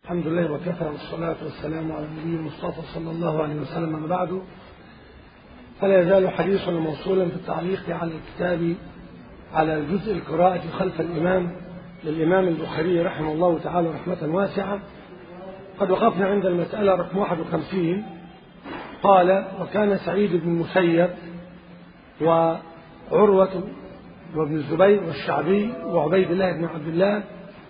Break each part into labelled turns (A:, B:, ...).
A: الحمد لله وكفى والصلاة والسلام على النبي المصطفى صلى الله عليه وسلم. أما بعد، فلا يزال حديثنا موصولا في التعليق على الكتاب على جزء القراءة خلف الإمام للإمام البخاري رحمه الله تعالى رحمة واسعة. قد وقفنا عند المسألة رقم 51. قال: وكان سعيد بن المسيب وعروة وابن الزبير والشعبي وعبيد الله بن عبد الله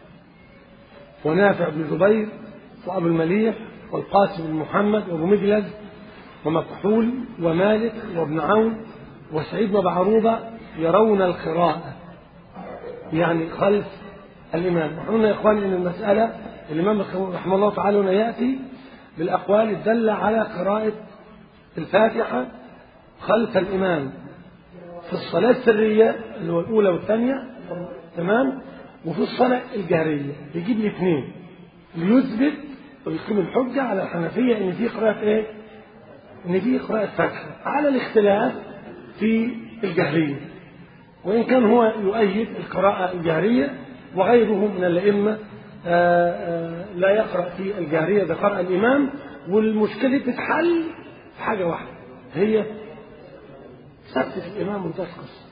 A: ونافع بن جبير وأبو المليح والقاسم بن محمد وأبو مجلد ومكحول ومالك وابن عون وسعيد بن عروبة يرون القراءة، يعني خلف الإمام. وقلنا يا إخواني أن المسألة الإمام رحمه الله تعالى هنا يأتي بالأقوال الدالة على قراءة الفاتحة خلف الإمام في الصلاة السرية اللي هو الأولى والثانية، تمام، وفي الصلاة الجهرية. يجيب لي اثنين ليثبت ويقيم الحجة على الحنفية إن في قراءة إيه؟ إن في قراءة فاتحة على الاختلاف في الجهرية، وإن كان هو يؤيد القراءة الجهرية وغيره من الأئمة لا يقرأ في الجهرية إذا قرأ الإمام. والمشكلة تتحل في حاجة واحدة، هي ثبت الإمام وتسقط،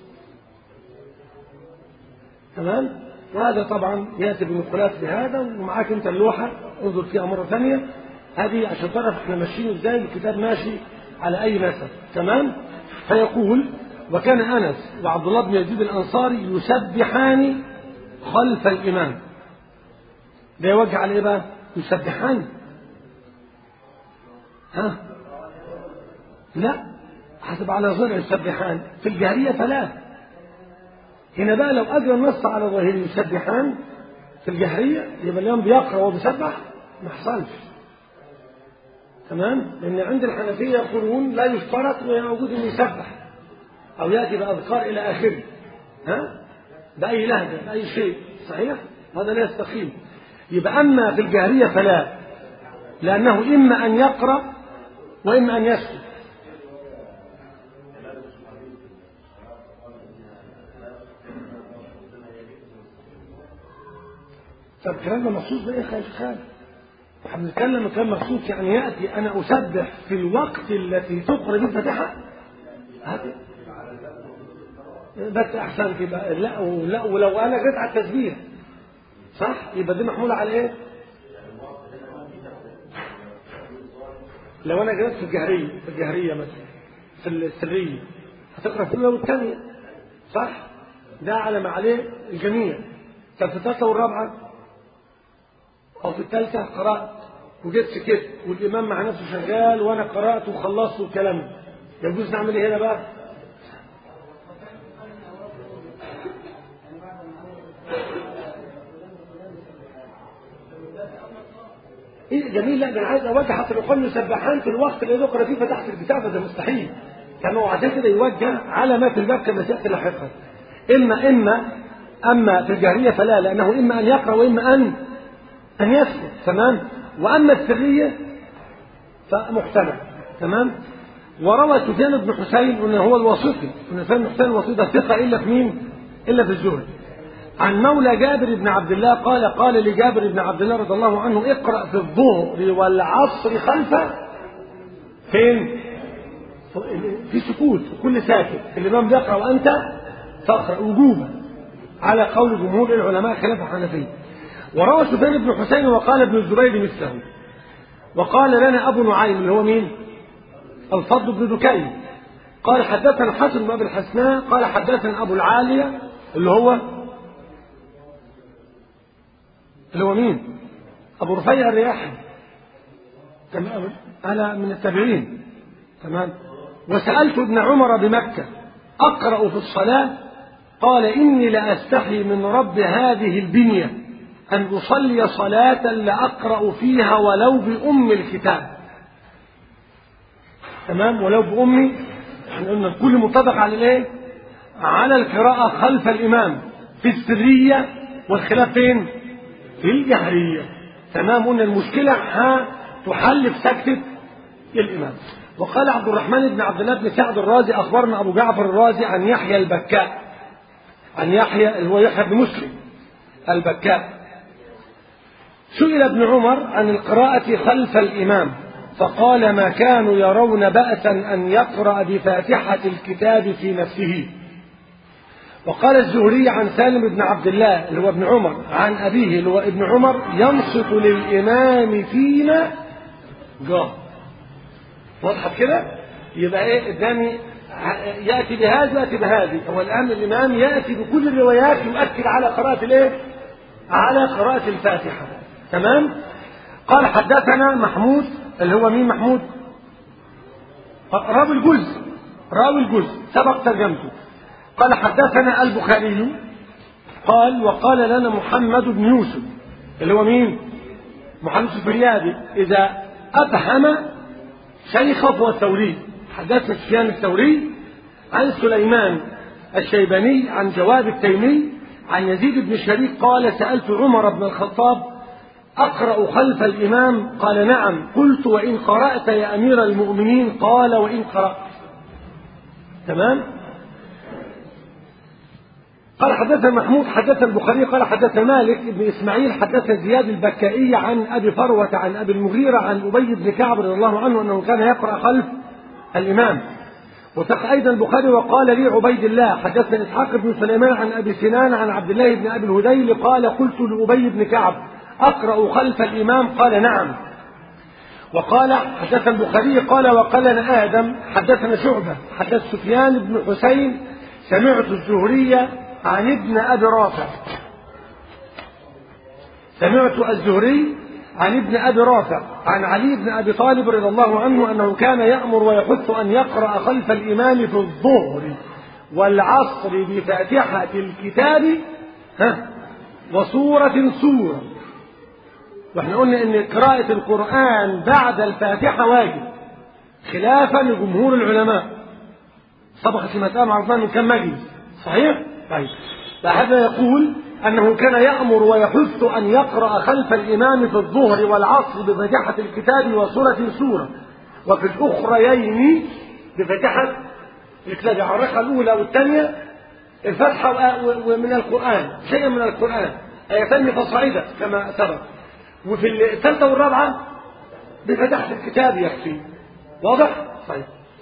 A: تمام. وهذا طبعا يأتي بنقولات بهذا، ومعاك انت اللوحة انظر فيها مرة ثانية هذه عشان تعرف احنا ماشيين ازاي، الكتاب ماشي على اي مثل، تمام. فيقول: وكان انس وعبد الله بن يزيد الانصاري يسبحان خلف الامام. ده يوجه على ايه بقى؟ يسبحان؟ ها؟ لا، حسب على ظاهر يسبحان في الجهرية فلا. هنا بقى لو أجرى النص على ظاهره يسبحان في الجهرية يبقى الإمام بيقرأ وبيسبح، ما حصلش، تمام. لأن عند الحنفية يقولون لا يشترط ويوجد أن يسبح أو يأتي بأذكار إلى آخره، ها، بأي لهجة بأي شيء، صحيح؟ هذا لا يستقيم. يبقى أما في الجهرية فلا، لأنه إما أن يقرأ وإما أن يسكت. طب الكلام ده مخصوص بإيه يا خالد؟ احنا بنتكلم كلام مخصوص، يعني يأتي أنا أسبح في الوقت التي تقرأ به الفاتحة، بس أحسن كده. لا ولو أنا جيت على التسبيح صح يبقى دي محمولة على إيه؟ لو أنا جيت في الجهرية مثلا في السرية هتقرأ في الأولى والثانية صح؟ ده على ما عليه الجميع. طب في الثالثة والرابعة أو في الثالثة قرأت وجيت سكت والإمام مع نفسه شغال وأنا قرأت وخلصت والكلام ده، يجوز نعمل إيه هنا بقى؟ إيه جميل. لا ده أنا عايز أوجه حتى لو قلنا يسبحان في الوقت اللي يقرأ فيه فتحت البتاع، فده مستحيل. كان هو عشان كده يوجه على ما في الباب كما سيأتي لاحقا. أما في الجهرية فلا، لأنه إما أن يقرأ وإما أن يسكت، تمام. وأما السرية فمحتمل، تمام. وروى سفيان بن حسين أنه هو الواسطي، أن سفيان بن حسين الواسطي ده ثقة إلا في مين؟ إلا في الزهد. عن مولى جابر بن عبد الله قال لجابر بن عبد الله رضي الله عنه: اقرأ في الظهر والعصر خلفه فين؟ في سكوت، كل ساكت، الإمام بيقرأ وأنت تقرأ وجوبا على قول جمهور العلماء خلاف الحنفية. وروى سفيان بن حسين وقال ابن الزبير مثله. وقال لنا أبو نعيم اللي هو مين؟ الفضل بن دكين قال: حدثنا حسن بن أبي الحسناء قال: حدثنا أبو العالية اللي هو مين؟ أبو رفيع الرياحي، على من التابعين، تمام. وسألت ابن عمر بمكة: أقرأ في الصلاة؟ قال: إني لأستحي من رب هذه البنية أن أصلي صلاة لأقرأ فيها ولو بأم الكتاب، تمام. ولو بأمي، احنا قلنا الكل متفق على الايه؟ على القراءة خلف الإمام في السرية، والخلاف فين؟ في الجهرية، تمام. قلنا المشكلة تحل في سكتة الإمام. وقال عبد الرحمن بن عبد الله بن سعد الرازي: أخبرنا أبو جعفر الرازي عن يحيى البكاء، عن يحيى اللي هو يحيى بن مسلم البكاء، سئل ابن عمر عن القراءة خلف الإمام فقال ما كانوا يرون بأسا أن يقرأ بفاتحة الكتاب في نفسه. وقال الزهري عن سالم بن عبد الله اللي هو ابن عمر عن أبيه اللي هو ابن عمر ينصت للإمام فيما جاء. وضحت كده؟ يبقى ايه الثاني يأتي بهذا يأتي بهذه. هو الآن الإمام يأتي بكل الروايات يؤكد على قراءة الايه؟ على قراءة الفاتحة. تمام؟ قال حدثنا محمود اللي هو مين محمود؟ راوي الجزء سبق ترجمته. قال حدثنا البخاري قال وقال لنا محمد بن يوسف اللي هو مين؟ محمد الفريابي إذا أفهم شيخه هو الثوري. حدثنا سفيان الثوري عن سليمان الشيباني عن جواد التيمي عن يزيد بن شريك قال سألت عمر بن الخطاب أقرأ خلف الإمام؟ قال نعم. قلت وإن قرأت يا أمير المؤمنين؟ قال وإن قرأت. تمام. قال حدثنا محمود حدثنا البخاري قال حدثنا مالك بن إسماعيل حدثنا زياد البكائي عن أبي فروة عن أبي المغيرة عن أبي بن كعب رضي الله عنه أنه كان يقرأ خلف الإمام. وثق أيضا البخاري وقال لي عبيد الله حدثنا إسحاق بن سليمان عن أبي سنان عن عبد الله بن أبي الهذيل قال قلت لأبي بن كعب أقرأ خلف الإمام؟ قال نعم. وقال حدثنا البخاري قال وقال لنا آدم حدثنا شعبة حدث سفيان بن حسين سمعت الزهري عن ابن أبي رافع عن علي بن أبي طالب رضي الله عنه أنه كان يأمر ويحث أن يقرأ خلف الإمام في الظهر والعصر بفاتحة الكتاب وسورة. واحنا قلنا ان قراءة القرآن بعد الفاتحة واجب خلافا لجمهور العلماء. سبق في مسألة معروفة من كم مجلس صحيح؟ طيب فهذا يقول أنه كان يأمر ويحث أن يقرأ خلف الإمام في الظهر والعصر بفاتحة الكتاب وسورة وفي الأخريين بفاتحة الكتاب. يعني الركعة الأولى والثانية الفتحة ومن القرآن شيء من القرآن آيتين فصاعدا كما سبق. وفي الثالثة والرابعة بفتحة الكتاب يكفي. واضح؟ طيب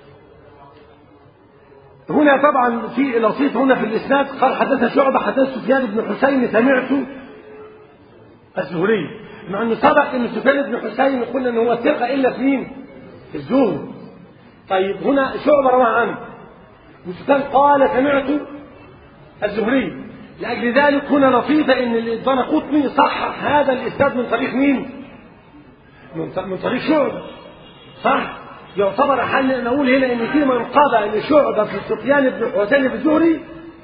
A: هنا طبعا في لطيف هنا في الإسناد قال حدثنا شعبة حدث سفيان بن حسين سمعت الزهري مع أنه سبق أن سفيان بن حسين قلنا أنه هو ثقة إلا في مين؟ في الزهري. طيب هنا شعبة روى عنه وسفيان قال سمعت الزهري. لأجل ذلك هنا لطيفة أن الدارقطني صحح هذا الإسناد من طريق مين؟ من طريق شعبة. صح؟ يعتبر حل نقول هنا ان في منقبه لشعبة في سفيان بن حسين في الزهري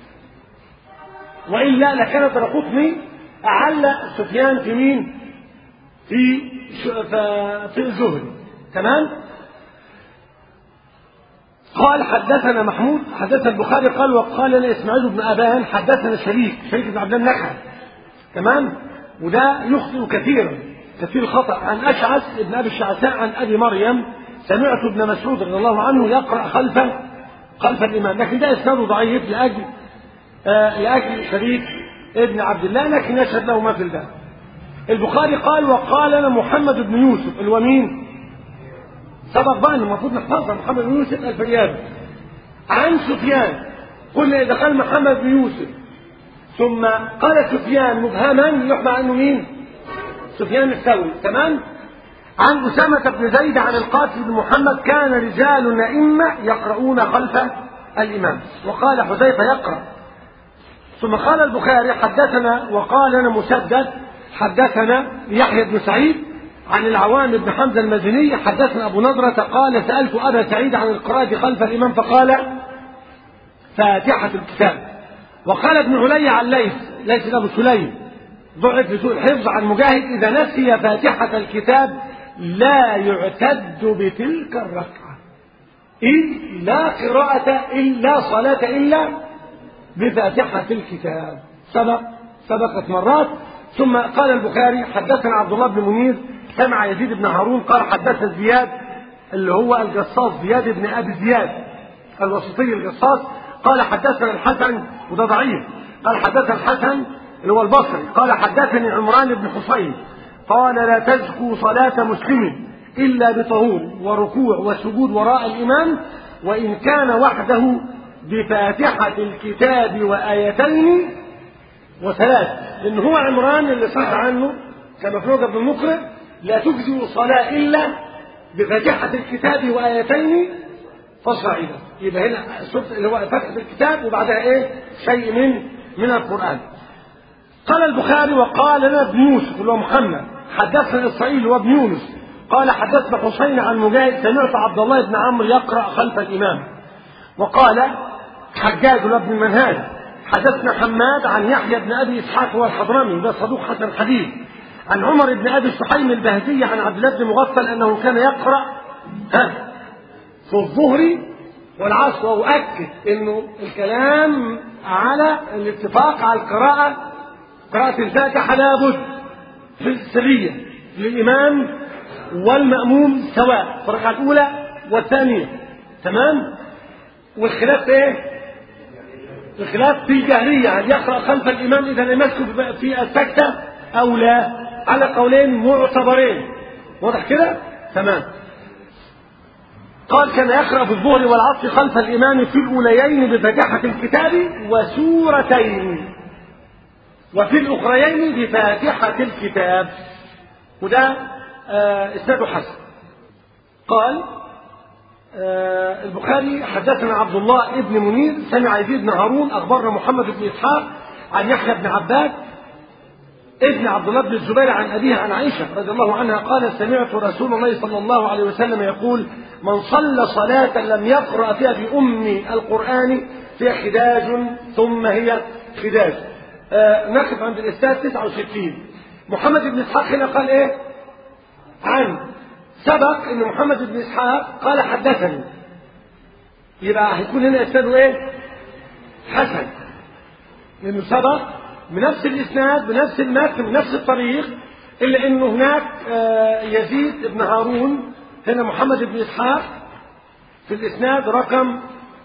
A: والا لكان الدارقطني اعل سفيان في مين؟ في الزهري. تمام. قال حدثنا محمود حدثنا البخاري قال وقال لنا اسماعيل بن ابان حدثنا شريك بن عبد الله النخعي. تمام. وده يخطئ كثير خطأ عن اشعث بن ابي الشعثاء عن ابي مريم سمعت ابن مسعود رضي الله عنه يقرأ خلف الإمام. لكن ده إسناده ضعيف لأجل شريك ابن عبد الله لكن يشهد له ما في الباب. البخاري قال وقال لنا محمد بن يوسف اللي هو مين؟ سبق بقى المفروض نحفظها محمد بن يوسف الفريابي عن سفيان. قلنا إذا قال محمد بن يوسف ثم قال سفيان مبهما يحمى أنه مين؟ سفيان الثوري. تمام. عن أسامة بن زيد عن القاسم بن محمد كان رجال أئمة يقرؤون خلف الإمام. وقال حذيفة يقرأ. ثم قال البخاري حدثنا وقال لنا مسدد حدثنا يحيى بن سعيد عن العوام بن حمزة المزني حدثنا أبو نضرة قال سألت أبا سعيد عن القراءة خلف الإمام فقال فاتحة الكتاب. وقال ابن علي عن ليس أبو سليم ضعف لسوء الحفظ عن مجاهد إذا نسي فاتحة الكتاب لا يعتد بتلك الركعة لا قراءة إلا صلاة إلا بفاتحة الكتاب. سبقت مرات. ثم قال البخاري حدثنا عبد الله بن منير سمع يزيد بن هارون قال حدثنا زياد اللي هو الجصاص زياد بن أبي زياد الوسطي الجصاص قال حدثنا الحسن وده ضعيف قال حدثنا الحسن اللي هو البصري قال حدثني عمران بن حصين قال لا تزكوا صلاة مسلم إلا بطهور وركوع وسجود وراء الإمام وإن كان وحده بفاتحة الكتاب وآيتين وثلاث. لأن هو عمران اللي صح عنه كما في ابن المقرئ لا تجزئ صلاة إلا بفاتحة الكتاب وآيتين فصاعدا. يبقى هنا اللي هو فتحة الكتاب وبعدها ايه شيء من القرآن. قال البخاري وقال لنا ابن يوسف اللي هو محمد حدثنا إسرائيل وابن يونس قال حدثنا حسين عن مجاهد سمعت عبد الله بن عمرو يقرأ خلف الإمام. وقال حجاج بن منهاج حدثنا حماد عن يحيى بن أبي إسحاق هو الحضرمي ده صدوق حسن الحديث عن عمر بن أبي سحيم البهزي عن عبد الله بن مغفل أنه كان يقرأ في الظهر والعصر. وأؤكد أنه الكلام على الاتفاق على قراءة الفاتحة لابد في السرية للإمام والمأموم سواء في الركعة الأولى والثانية. تمام. والخلاف ايه؟ الخلاف في الجهرية هل يقرأ خلف الإمام إذا لم يسكت في السكتة أو لا على قولين معتبرين. واضح كده؟ تمام. قال كان يقرأ في الظهر والعصر خلف الإمام في الأوليين بفاتحة الكتاب وسورتين وفي الأخريين بفاتحة الكتاب. وده إسناده حسن. قال البخاري حدثنا عبد الله بن منير سمع يزيد بن هارون أخبرنا محمد بن إسحاق عن يحيى بن عباد ابن عبد الله بن الزبير عن أبيه عن عائشة رضي الله عنها قال سمعت رسول الله صلى الله عليه وسلم يقول من صلى صلاة لم يقرأ فيها بأم القرآن فيها خداج ثم هي خداج. نقف عند الإسناد 69. محمد بن إسحاق هنا قال إيه؟ عن سبق ان محمد بن اسحاق قال حدثني يبقى هيكون هنا اسناده ايه؟ حسن لانه سبق بنفس الاسناد بنفس المتن بنفس الطريق الا انه هناك يزيد بن هارون هنا محمد بن اسحاق في الاسناد رقم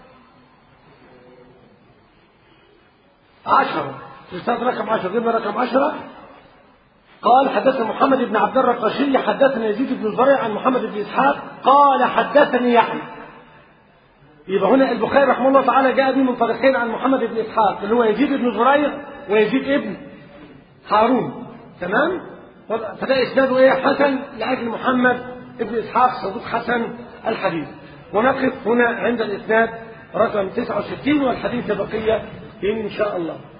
A: 10 في الاسناد رقم 10 جبنا رقم 10 قال حدثنا محمد بن عبد الرقاشي حدثنا يزيد بن زريع عن محمد بن اسحاق قال حدثني يحيى. يبقى هنا البخاري رحمه الله تعالى جاء به من طريقين عن محمد بن اسحاق اللي هو يزيد بن زريع ويزيد ابن هارون. تمام. فده اسناده ايه؟ حسن لاجل محمد بن اسحاق صدوق حسن الحديث. ونقف هنا عند الاسناد رقم 69 والحديث بقيه ان شاء الله.